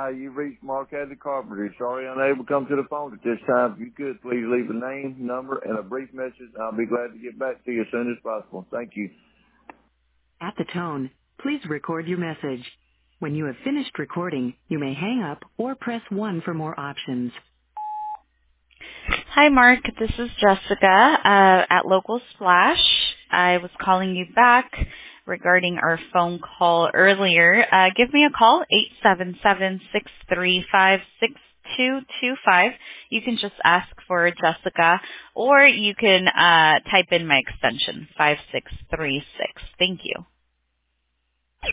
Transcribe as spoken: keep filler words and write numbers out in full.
Hi, you reached Mark Hadley Carpenter. Sorry unable to come to the phone at this time. If you could, please leave a name, number, and a brief message. I'll be glad to get back to you as soon as possible. Thank you. At the tone, please record your message. When you have finished recording, you may hang up or press one for more options. Hi, Mark. This is Jessica uh, at Local Splash. I was calling you back regarding our phone call earlier. Uh, give me a call, eight seven seven, six three five, six two two five. You can just ask for Jessica, or you can uh, type in my extension, five six three six. Thank you.